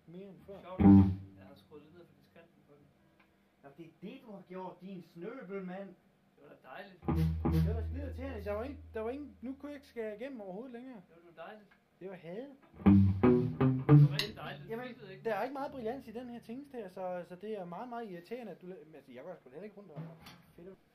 mere end før. Sjovt. Jeg har skruet lidt ned for diskanten på den. Nå, det er det, du har gjort, din snøbel, mand. Det var da dejligt. Det var da skide til. Der var ingen, nu kunne jeg ikke skære igennem overhovedet længere. Det var dejligt. Det var hade. Det var rigtig dejligt. Jamen, Fedtede ikke. der er ikke meget brillans i den her tingest her, så det er meget, meget irriterende, at du... Altså, jeg går sgu da heller ikke rundt og fedt.